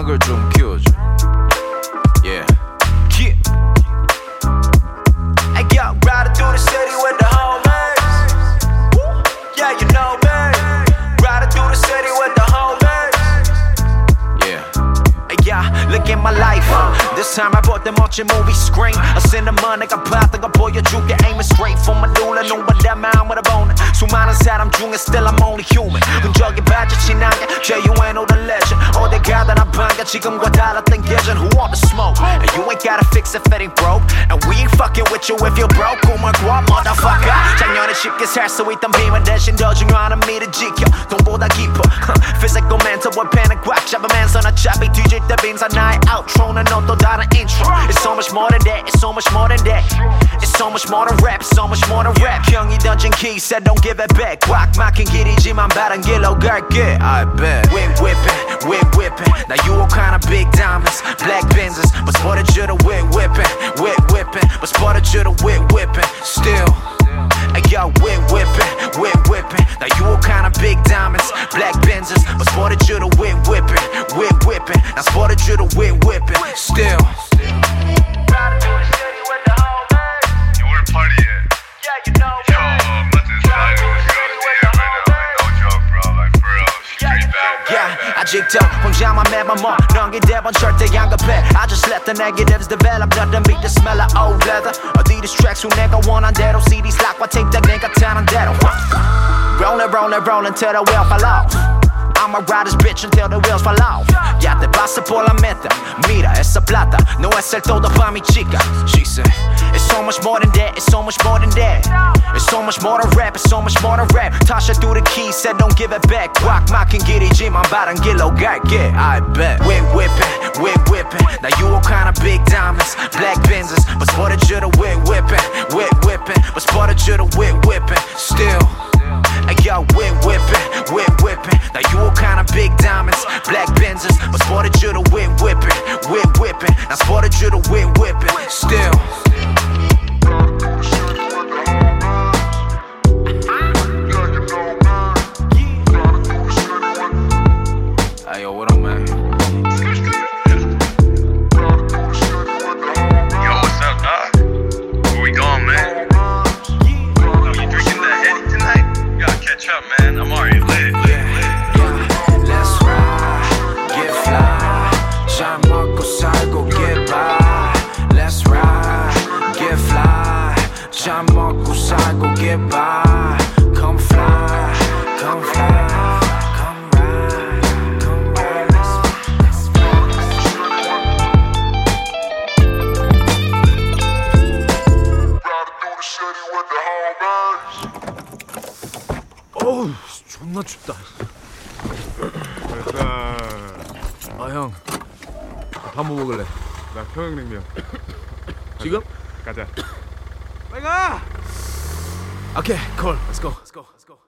음악을 좀 키워줘. Yeah. Hey yo, riding through the city with the homies. Yeah, you know me. Riding through the city with the homies. Yeah. Hey yeah, look at my life. This time I bought the 멋진 movie screen. I send the money, 내가 봤던 거 보여줄게. Aiming straight for my 눈에 눈보다 마음을 보는 수많은 사람 중에 still I'm only human. 흔적이 빠져지난 게 JUNO the legend. 어디 가다 나 반가 지금과 달랐던 예전. Who want the smoke? And you ain't gotta fix if it ain't broke. And we ain't fucking with you if you're broke. 꿈을 꿔 motherfucker. 작년에 쉽게 살 수 있던 비밀 대신 더 중요한 미를 지켜. 돈보다 깊어. Physical mental weapon을 꽉 잡으면서 나 잡이 뒤질 때 빈사 나의 outro는 넌 또 다른 intro. It's so much more than that. It's so much more than that. It's so much more than rap. So much more than rap. 형이 던진 key said don't give it back. 꽉 막힌 길이지만 바른 길로 갈게. I bet. Whip whipping, whip whipping. 나 유혹하는 big diamonds, black Benzes. But spotted you the whip whipping, whip whipping. But spotted you the whip whipping. Still. Hey yo, whip whipping, whip whipping. 나 유혹하는 big diamonds, black Benzes. But spotted you the whip whipping, whip whipping. 나 spotted you the whip whipping. Still. Riding through the city with the homies. Yo, where the party at? Yeah, you know. Yo, I'm about to slide in this girl's DM right now. Like, no joke, bro. Like, for real. Straight bad. Yeah, 아직도 혼자만 매번 넘기대 번 절대 안 급해. I just let the negatives develop. Nothing beat the smell of old leather. Adidas tracks 후 내가 원한 대로 CDs lock과 tape deck 내가 타는 대로. Rollin', rollin', rollin' till the wheel fall off. I'ma ride this bitch until the wheels fall off. Ya te paso por la meta. Mira esa plata, no es el todo pa' mi chica. She said, it's so much more than that. It's so much more than that. It's so much more than rap. It's so much more than rap. Tasha threw the keys, said don't give it back. 꽉 막힌 길이지만 바른 길로 갈게. I bet. Whip whipping, whip whipping. 나 유혹하는 big diamonds, black Benzes. But spotted you the whip whipping, whip whipping. But spotted you the whip whipping. Still. Hey yo, whip whipping, whip whipping. 나 유혹하는 big diamonds, black Benzes. But spotted you the whip whipping, whip whipping. 나 spotted you the whip whipping. Still. Hey yo, what up, man? Yo, what's up, dog? Where we going, man? Oh, you drinking that Henny tonight? You gotta catch up, man. I'm already lit. Let's ride, get fly. 잘 먹고 살고 get by. Let's ride, get fly. 잘 먹고 살고 get by. Come fly, come fly. Come ride, come ride. Let's 어우, 존나 춥다. 아, 형. 밥 뭐 먹을래? 나 평양냉면. 지금? 가자. 빨리 가! 오케이, 콜. Let's go. Let's go. Let's go.